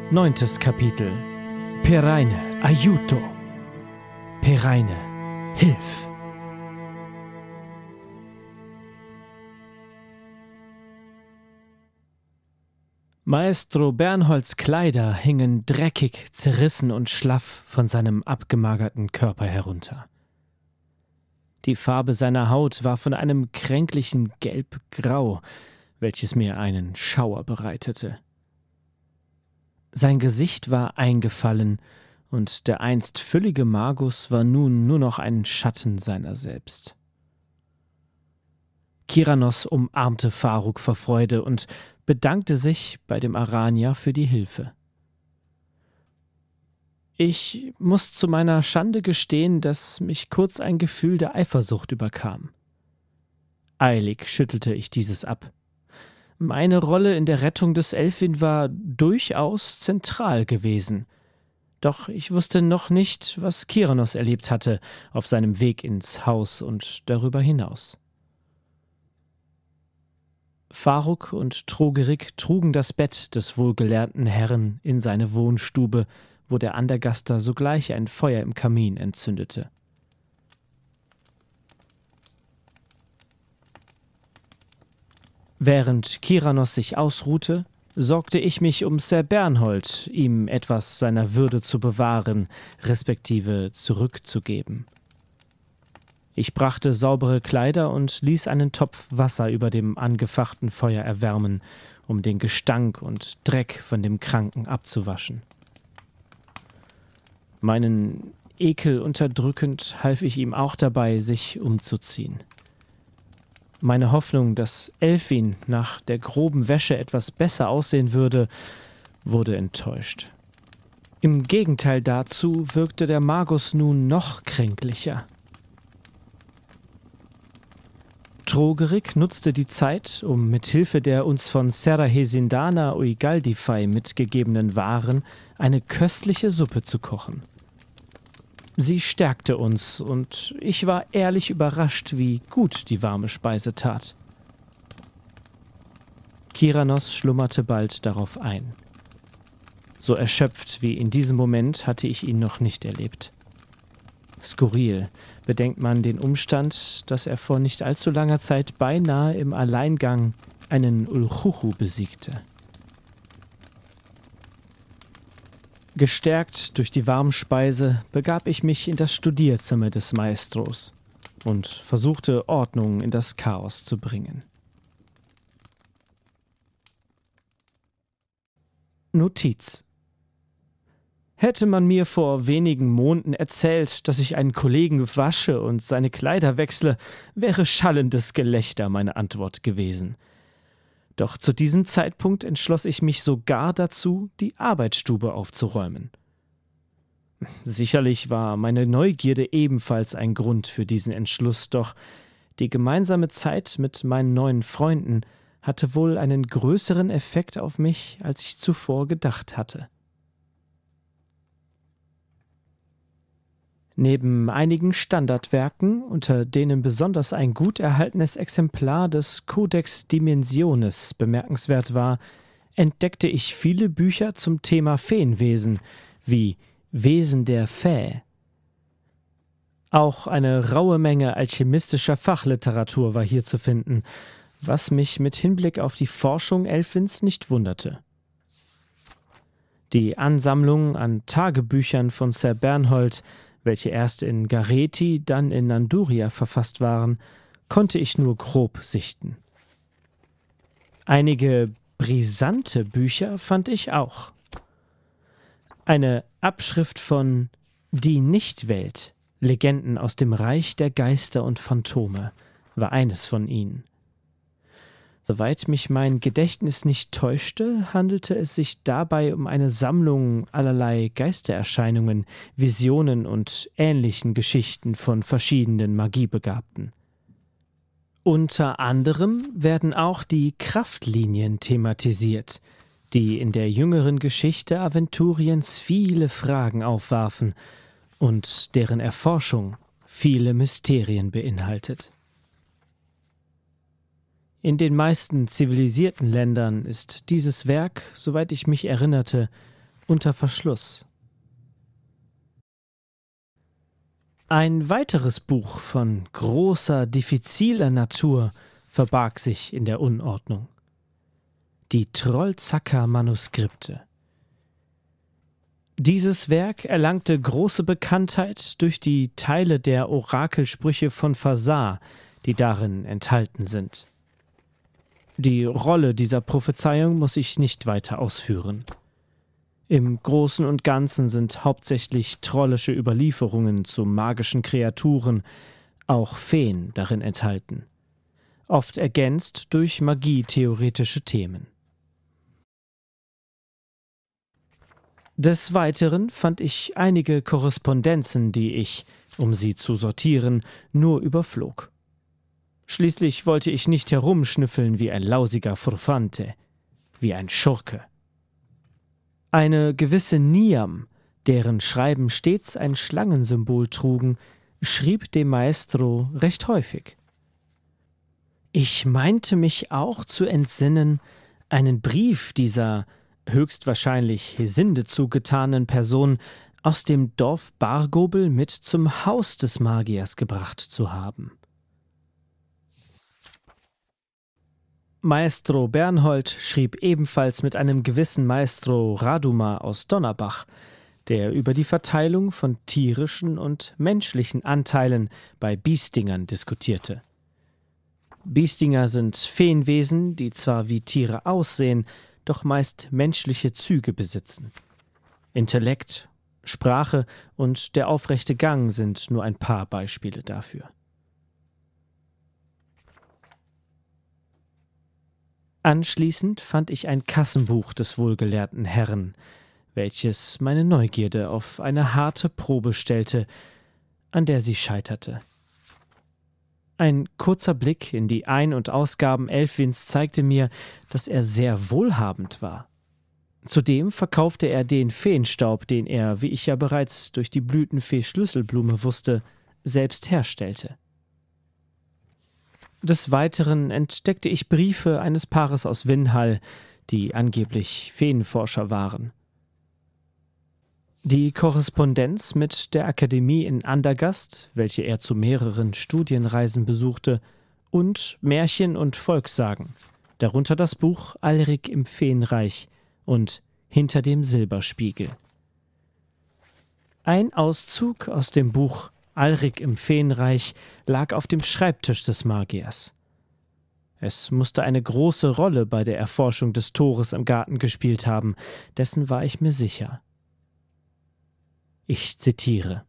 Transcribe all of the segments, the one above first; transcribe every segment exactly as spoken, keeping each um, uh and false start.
Neuntes Kapitel. Peraine, aiuto. Peraine, hilf. Maestro Bernholds Kleider hingen dreckig, zerrissen und schlaff von seinem abgemagerten Körper herunter. Die Farbe seiner Haut war von einem kränklichen Gelb-Grau, welches mir einen Schauer bereitete. Sein Gesicht war eingefallen, und der einst füllige Magus war nun nur noch ein Schatten seiner selbst. Kiranos umarmte Faruk vor Freude und bedankte sich bei dem Aranier für die Hilfe. Ich muss zu meiner Schande gestehen, dass mich kurz ein Gefühl der Eifersucht überkam. Eilig schüttelte ich dieses ab. Meine Rolle in der Rettung des Elfin war durchaus zentral gewesen. Doch ich wusste noch nicht, was Kiranos erlebt hatte auf seinem Weg ins Haus und darüber hinaus. Faruk und Trogerik trugen das Bett des wohlgelernten Herrn in seine Wohnstube, wo der Andergaster sogleich ein Feuer im Kamin entzündete. Während Kiranos sich ausruhte, sorgte ich mich um Sir Bernhold, ihm etwas seiner Würde zu bewahren, respektive zurückzugeben. Ich brachte saubere Kleider und ließ einen Topf Wasser über dem angefachten Feuer erwärmen, um den Gestank und Dreck von dem Kranken abzuwaschen. Meinen Ekel unterdrückend half ich ihm auch dabei, sich umzuziehen. Meine Hoffnung, dass Elfin nach der groben Wäsche etwas besser aussehen würde, wurde enttäuscht. Im Gegenteil dazu wirkte der Magus nun noch kränklicher. Trogerik nutzte die Zeit, um mit Hilfe der uns von Serahesindana Uigaldifei mitgegebenen Waren eine köstliche Suppe zu kochen. Sie stärkte uns, und ich war ehrlich überrascht, wie gut die warme Speise tat. Kiranos schlummerte bald darauf ein. So erschöpft wie in diesem Moment hatte ich ihn noch nicht erlebt. Skurril, bedenkt man den Umstand, dass er vor nicht allzu langer Zeit beinahe im Alleingang einen Ulchuchu besiegte. Gestärkt durch die warme Speise begab ich mich in das Studierzimmer des Maestros und versuchte, Ordnung in das Chaos zu bringen. Notiz: Hätte man mir vor wenigen Monaten erzählt, dass ich einen Kollegen wasche und seine Kleider wechsle, wäre schallendes Gelächter meine Antwort gewesen. Doch zu diesem Zeitpunkt entschloss ich mich sogar dazu, die Arbeitsstube aufzuräumen. Sicherlich war meine Neugierde ebenfalls ein Grund für diesen Entschluss, doch die gemeinsame Zeit mit meinen neuen Freunden hatte wohl einen größeren Effekt auf mich, als ich zuvor gedacht hatte. Neben einigen Standardwerken, unter denen besonders ein gut erhaltenes Exemplar des Codex Dimensiones bemerkenswert war, entdeckte ich viele Bücher zum Thema Feenwesen, wie Wesen der Fee. Auch eine raue Menge alchemistischer Fachliteratur war hier zu finden, was mich mit Hinblick auf die Forschung Elfins nicht wunderte. Die Ansammlung an Tagebüchern von Sir Bernhold, welche erst in Gareti, dann in Nanduria verfasst waren, konnte ich nur grob sichten. Einige brisante Bücher fand ich auch. Eine Abschrift von Die Nichtwelt, Legenden aus dem Reich der Geister und Phantome, war eines von ihnen. Soweit mich mein Gedächtnis nicht täuschte, handelte es sich dabei um eine Sammlung allerlei Geistererscheinungen, Visionen und ähnlichen Geschichten von verschiedenen Magiebegabten. Unter anderem werden auch die Kraftlinien thematisiert, die in der jüngeren Geschichte Aventuriens viele Fragen aufwarfen und deren Erforschung viele Mysterien beinhaltet. In den meisten zivilisierten Ländern ist dieses Werk, soweit ich mich erinnerte, unter Verschluss. Ein weiteres Buch von großer, diffiziler Natur verbarg sich in der Unordnung. Die Trollzäcker-Manuskripte. Dieses Werk erlangte große Bekanntheit durch die Teile der Orakelsprüche von Fasar, die darin enthalten sind. Die Rolle dieser Prophezeiung muss ich nicht weiter ausführen. Im Großen und Ganzen sind hauptsächlich trollische Überlieferungen zu magischen Kreaturen, auch Feen, darin enthalten, oft ergänzt durch magietheoretische Themen. Des Weiteren fand ich einige Korrespondenzen, die ich, um sie zu sortieren, nur überflog. Schließlich wollte ich nicht herumschnüffeln wie ein lausiger Furfante, wie ein Schurke. Eine gewisse Niam, deren Schreiben stets ein Schlangensymbol trugen, schrieb dem Maestro recht häufig. Ich meinte mich auch zu entsinnen, einen Brief dieser höchstwahrscheinlich Hesinde zugetanen Person aus dem Dorf Bargobel mit zum Haus des Magiers gebracht zu haben. Maestro Bernhold schrieb ebenfalls mit einem gewissen Maestro Raduma aus Donnerbach, der über die Verteilung von tierischen und menschlichen Anteilen bei Biestingern diskutierte. Biestinger sind Feenwesen, die zwar wie Tiere aussehen, doch meist menschliche Züge besitzen. Intellekt, Sprache und der aufrechte Gang sind nur ein paar Beispiele dafür. Anschließend fand ich ein Kassenbuch des wohlgelehrten Herrn, welches meine Neugierde auf eine harte Probe stellte, an der sie scheiterte. Ein kurzer Blick in die Ein- und Ausgaben Elfwins zeigte mir, dass er sehr wohlhabend war. Zudem verkaufte er den Feenstaub, den er, wie ich ja bereits durch die Blütenfee Schlüsselblume wusste, selbst herstellte. Des Weiteren entdeckte ich Briefe eines Paares aus Winhall, die angeblich Feenforscher waren. Die Korrespondenz mit der Akademie in Andergast, welche er zu mehreren Studienreisen besuchte, und Märchen und Volkssagen, darunter das Buch Alrik im Feenreich und Hinter dem Silberspiegel. Ein Auszug aus dem Buch Alrik im Feenreich lag auf dem Schreibtisch des Magiers. Es musste eine große Rolle bei der Erforschung des Tores im Garten gespielt haben, dessen war ich mir sicher. Ich zitiere: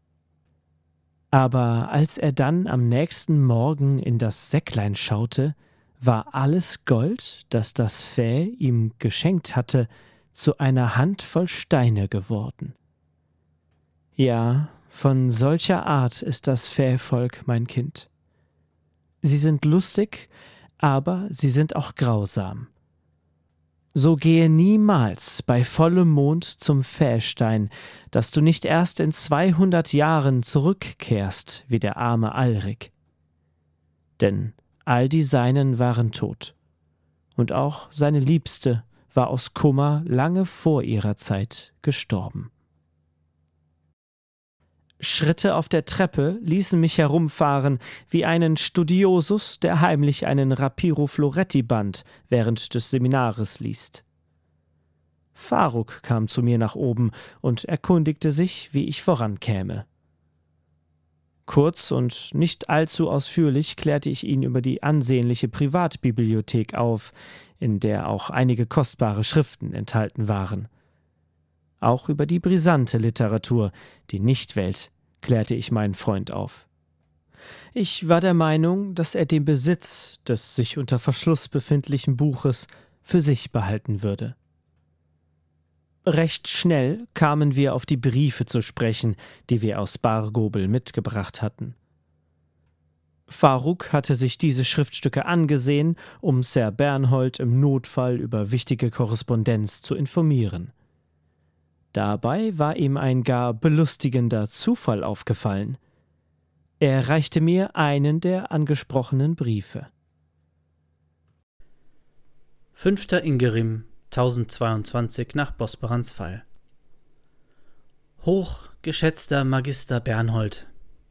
Aber als er dann am nächsten Morgen in das Säcklein schaute, war alles Gold, das das Fäh ihm geschenkt hatte, zu einer Handvoll Steine geworden. Ja, von solcher Art ist das Fähvolk, mein Kind. Sie sind lustig, aber sie sind auch grausam. So gehe niemals bei vollem Mond zum Fähstein, dass du nicht erst in zweihundert Jahren zurückkehrst, wie der arme Alrik. Denn all die Seinen waren tot, und auch seine Liebste war aus Kummer lange vor ihrer Zeit gestorben. Schritte auf der Treppe ließen mich herumfahren wie einen Studiosus, der heimlich einen Rapiro-Floretti-Band während des Seminares liest. Faruk kam zu mir nach oben und erkundigte sich, wie ich vorankäme. Kurz und nicht allzu ausführlich klärte ich ihn über die ansehnliche Privatbibliothek auf, in der auch einige kostbare Schriften enthalten waren. Auch über die brisante Literatur, die Nichtwelt, klärte ich meinen Freund auf. Ich war der Meinung, dass er den Besitz des sich unter Verschluss befindlichen Buches für sich behalten würde. Recht schnell kamen wir auf die Briefe zu sprechen, die wir aus Bargobel mitgebracht hatten. Faruk hatte sich diese Schriftstücke angesehen, um Sir Bernhold im Notfall über wichtige Korrespondenz zu informieren. Dabei war ihm ein gar belustigender Zufall aufgefallen. Er reichte mir einen der angesprochenen Briefe. fünfter Ingerim tausendzweiundzwanzig nach Bosporans Fall. Hochgeschätzter Magister Bernhold,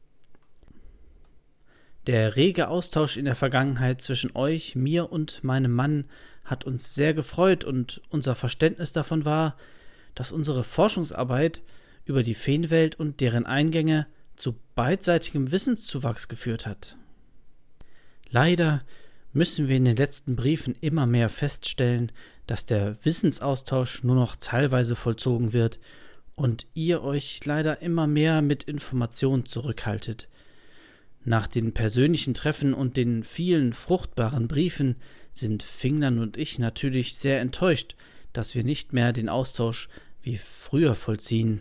der rege Austausch in der Vergangenheit zwischen euch, mir und meinem Mann hat uns sehr gefreut und unser Verständnis davon war, dass unsere Forschungsarbeit über die Feenwelt und deren Eingänge zu beidseitigem Wissenszuwachs geführt hat. Leider müssen wir in den letzten Briefen immer mehr feststellen, dass der Wissensaustausch nur noch teilweise vollzogen wird und ihr euch leider immer mehr mit Informationen zurückhaltet. Nach den persönlichen Treffen und den vielen fruchtbaren Briefen sind Finglan und ich natürlich sehr enttäuscht, dass wir nicht mehr den Austausch wie früher vollziehen.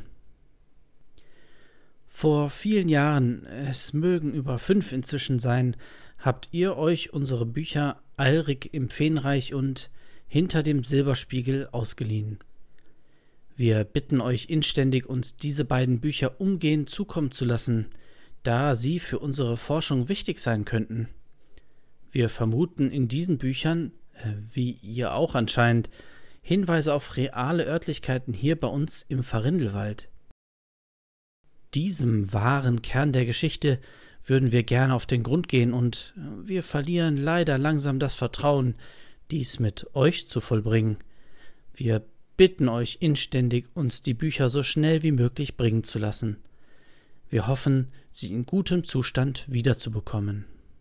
Vor vielen Jahren, es mögen über fünf inzwischen sein, habt ihr euch unsere Bücher Alrik im Feenreich und Hinter dem Silberspiegel ausgeliehen. Wir bitten euch inständig, uns diese beiden Bücher umgehend zukommen zu lassen, da sie für unsere Forschung wichtig sein könnten. Wir vermuten in diesen Büchern, äh, wie ihr auch anscheinend, Hinweise auf reale Örtlichkeiten hier bei uns im Farindelwald. Diesem wahren Kern der Geschichte würden wir gerne auf den Grund gehen und wir verlieren leider langsam das Vertrauen, dies mit euch zu vollbringen. Wir bitten euch inständig, uns die Bücher so schnell wie möglich bringen zu lassen. Wir hoffen, sie in gutem Zustand wiederzubekommen.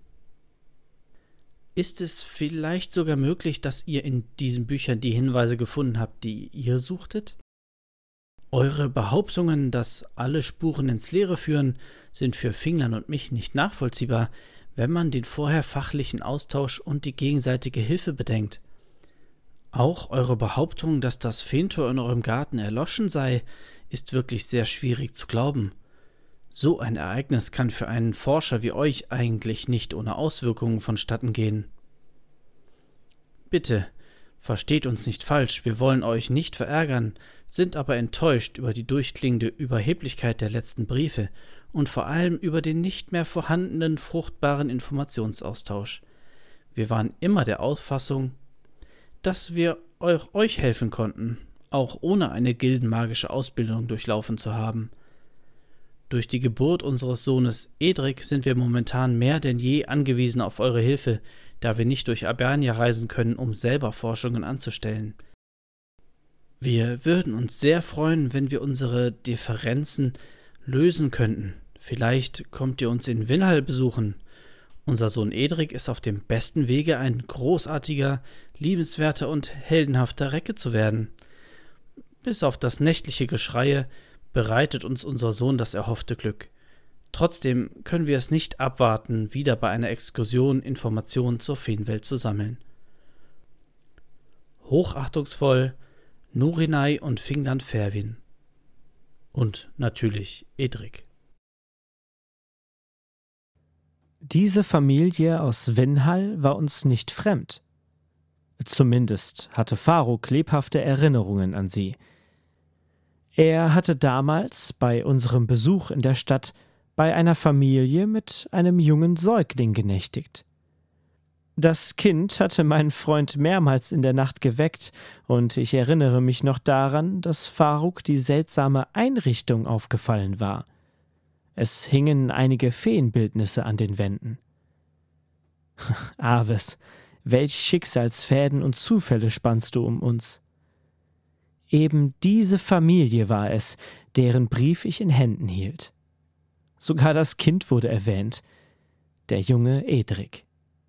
Ist es vielleicht sogar möglich, dass ihr in diesen Büchern die Hinweise gefunden habt, die ihr suchtet? Eure Behauptungen, dass alle Spuren ins Leere führen, sind für Finglan und mich nicht nachvollziehbar, wenn man den vorher fachlichen Austausch und die gegenseitige Hilfe bedenkt. Auch eure Behauptung, dass das Feentor in eurem Garten erloschen sei, ist wirklich sehr schwierig zu glauben. So ein Ereignis kann für einen Forscher wie euch eigentlich nicht ohne Auswirkungen vonstatten gehen. Bitte, versteht uns nicht falsch, wir wollen euch nicht verärgern, sind aber enttäuscht über die durchklingende Überheblichkeit der letzten Briefe und vor allem über den nicht mehr vorhandenen fruchtbaren Informationsaustausch. Wir waren immer der Auffassung, dass wir euch helfen konnten, auch ohne eine gildenmagische Ausbildung durchlaufen zu haben. Durch die Geburt unseres Sohnes Edric sind wir momentan mehr denn je angewiesen auf eure Hilfe, da wir nicht durch Abernia reisen können, um selber Forschungen anzustellen. Wir würden uns sehr freuen, wenn wir unsere Differenzen lösen könnten. Vielleicht kommt ihr uns in Winhall besuchen. Unser Sohn Edric ist auf dem besten Wege, ein großartiger, liebenswerter und heldenhafter Recke zu werden. Bis auf das nächtliche Geschreie bereitet uns unser Sohn das erhoffte Glück. Trotzdem können wir es nicht abwarten, wieder bei einer Exkursion Informationen zur Feenwelt zu sammeln. Hochachtungsvoll Nurinai und Finglan Ferwin. Und natürlich Edric. Diese Familie aus Winhall war uns nicht fremd. Zumindest hatte Faruk lebhafte Erinnerungen an sie. Er hatte damals bei unserem Besuch in der Stadt bei einer Familie mit einem jungen Säugling genächtigt. Das Kind hatte meinen Freund mehrmals in der Nacht geweckt, und ich erinnere mich noch daran, dass Faruk die seltsame Einrichtung aufgefallen war. Es hingen einige Feenbildnisse an den Wänden. Aves, welch Schicksalsfäden und Zufälle spannst du um uns. Eben diese Familie war es, deren Brief ich in Händen hielt. Sogar das Kind wurde erwähnt, der junge Edric.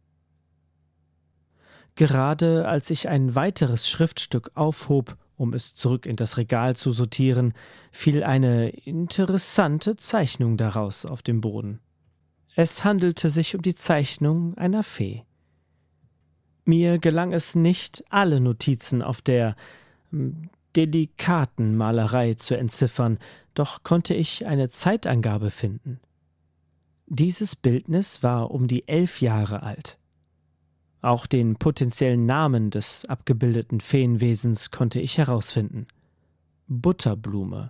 Gerade als ich ein weiteres Schriftstück aufhob, um es zurück in das Regal zu sortieren, fiel eine interessante Zeichnung daraus auf den Boden. Es handelte sich um die Zeichnung einer Fee. Mir gelang es nicht, alle Notizen auf der delikaten Malerei zu entziffern, doch konnte ich eine Zeitangabe finden. Dieses Bildnis war um die elf Jahre alt. Auch den potenziellen Namen des abgebildeten Feenwesens konnte ich herausfinden. Butterblume.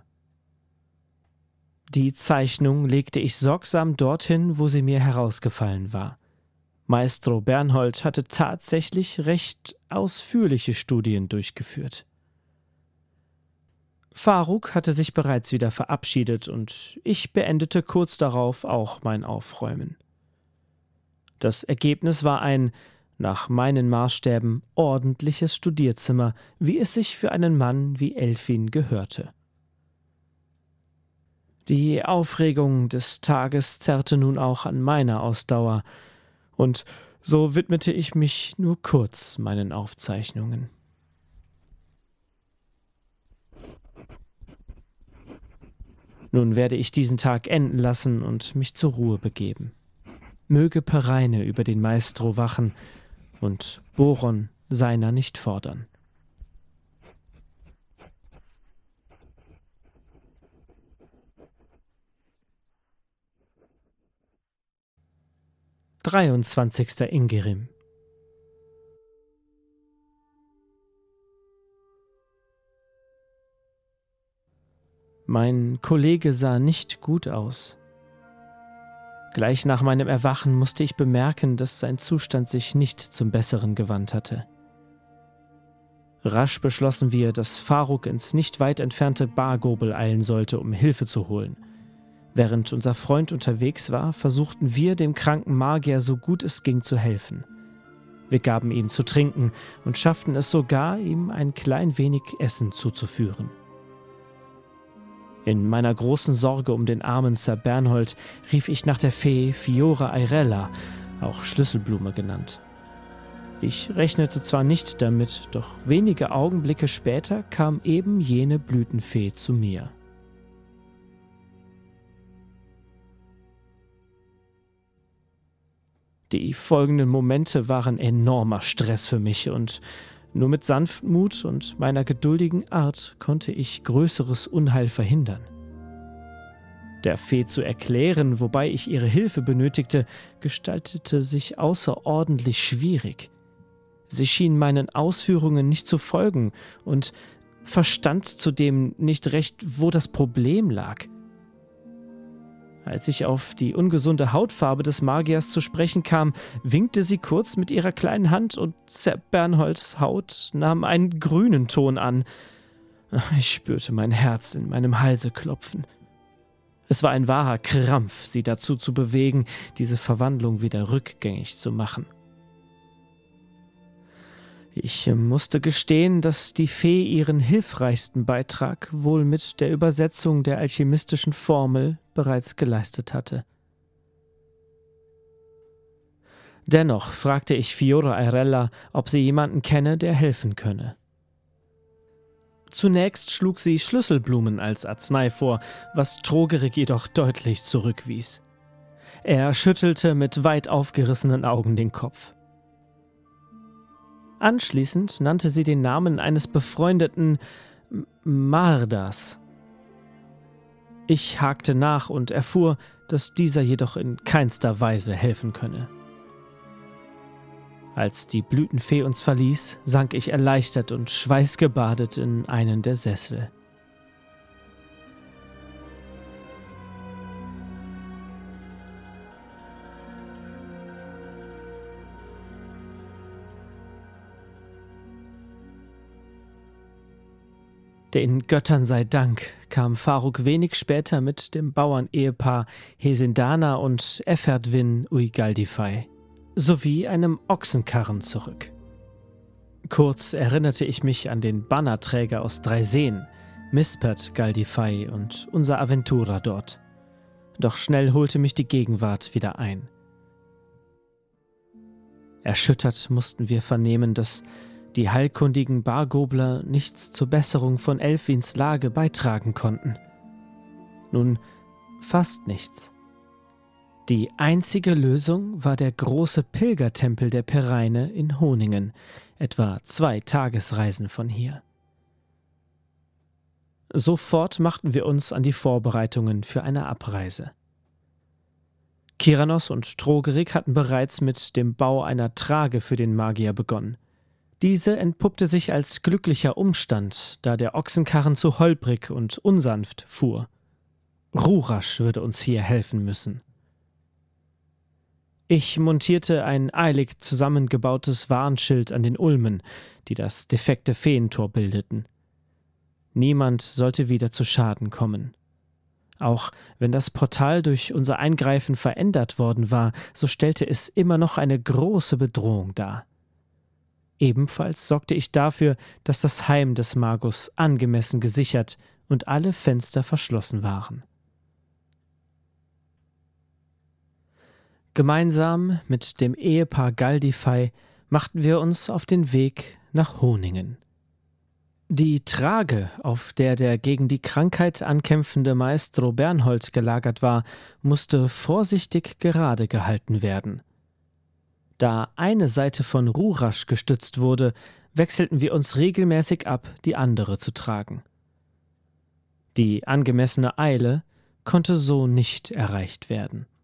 Die Zeichnung legte ich sorgsam dorthin, wo sie mir herausgefallen war. Maestro Bernhold hatte tatsächlich recht ausführliche Studien durchgeführt. Faruk hatte sich bereits wieder verabschiedet und ich beendete kurz darauf auch mein Aufräumen. Das Ergebnis war ein, nach meinen Maßstäben, ordentliches Studierzimmer, wie es sich für einen Mann wie Elfin gehörte. Die Aufregung des Tages zerrte nun auch an meiner Ausdauer, und so widmete ich mich nur kurz meinen Aufzeichnungen. Nun werde ich diesen Tag enden lassen und mich zur Ruhe begeben. Möge Pereine über den Maestro wachen und Boron seiner nicht fordern. dreiundzwanzigster Ingerim. Mein Kollege sah nicht gut aus. Gleich nach meinem Erwachen musste ich bemerken, dass sein Zustand sich nicht zum Besseren gewandt hatte. Rasch beschlossen wir, dass Faruk ins nicht weit entfernte Bargobel eilen sollte, um Hilfe zu holen. Während unser Freund unterwegs war, versuchten wir, dem kranken Magier so gut es ging zu helfen. Wir gaben ihm zu trinken und schafften es sogar, ihm ein klein wenig Essen zuzuführen. In meiner großen Sorge um den armen Sir Bernhold rief ich nach der Fee Fiora Eirella, auch Schlüsselblume genannt. Ich rechnete zwar nicht damit, doch wenige Augenblicke später kam eben jene Blütenfee zu mir. Die folgenden Momente waren enormer Stress für mich, und nur mit Sanftmut und meiner geduldigen Art konnte ich größeres Unheil verhindern. Der Fee zu erklären, wobei ich ihre Hilfe benötigte, gestaltete sich außerordentlich schwierig. Sie schien meinen Ausführungen nicht zu folgen und verstand zudem nicht recht, wo das Problem lag. Als ich auf die ungesunde Hautfarbe des Magiers zu sprechen kam, winkte sie kurz mit ihrer kleinen Hand und Sir Bernholds Haut nahm einen grünen Ton an. Ich spürte mein Herz in meinem Halse klopfen. Es war ein wahrer Krampf, sie dazu zu bewegen, diese Verwandlung wieder rückgängig zu machen. Ich musste gestehen, dass die Fee ihren hilfreichsten Beitrag wohl mit der Übersetzung der alchemistischen Formel bereits geleistet hatte. Dennoch fragte ich Fiora Eirella, ob sie jemanden kenne, der helfen könne. Zunächst schlug sie Schlüsselblumen als Arznei vor, was Trogerik jedoch deutlich zurückwies. Er schüttelte mit weit aufgerissenen Augen den Kopf. Anschließend nannte sie den Namen eines befreundeten Mardas. Ich hakte nach und erfuhr, dass dieser jedoch in keinster Weise helfen könne. Als die Blütenfee uns verließ, sank ich erleichtert und schweißgebadet in einen der Sessel. Den Göttern sei Dank kam Faruk wenig später mit dem Bauernehepaar Hesindana und Eferdwin Uigaldifei sowie einem Ochsenkarren zurück. Kurz erinnerte ich mich an den Bannerträger aus drei Seen, Mispert Galdifei und unser Aventura dort. Doch schnell holte mich die Gegenwart wieder ein. Erschüttert mussten wir vernehmen, dass die heilkundigen Bargobler nichts zur Besserung von Elfins Lage beitragen konnten. Nun, fast nichts. Die einzige Lösung war der große Pilgertempel der Pereine in Honingen, etwa zwei Tagesreisen von hier. Sofort machten wir uns an die Vorbereitungen für eine Abreise. Kiranos und Trogerik hatten bereits mit dem Bau einer Trage für den Magier begonnen. Diese entpuppte sich als glücklicher Umstand, da der Ochsenkarren zu holprig und unsanft fuhr. Rurasch würde uns hier helfen müssen. Ich montierte ein eilig zusammengebautes Warnschild an den Ulmen, die das defekte Feentor bildeten. Niemand sollte wieder zu Schaden kommen. Auch wenn das Portal durch unser Eingreifen verändert worden war, so stellte es immer noch eine große Bedrohung dar. Ebenfalls sorgte ich dafür, dass das Heim des Magus angemessen gesichert und alle Fenster verschlossen waren. Gemeinsam mit dem Ehepaar Galdifei machten wir uns auf den Weg nach Honingen. Die Trage, auf der der gegen die Krankheit ankämpfende Maestro Bernhold gelagert war, musste vorsichtig gerade gehalten werden. Da eine Seite von Rurasch gestützt wurde, wechselten wir uns regelmäßig ab, die andere zu tragen. Die angemessene Eile konnte so nicht erreicht werden.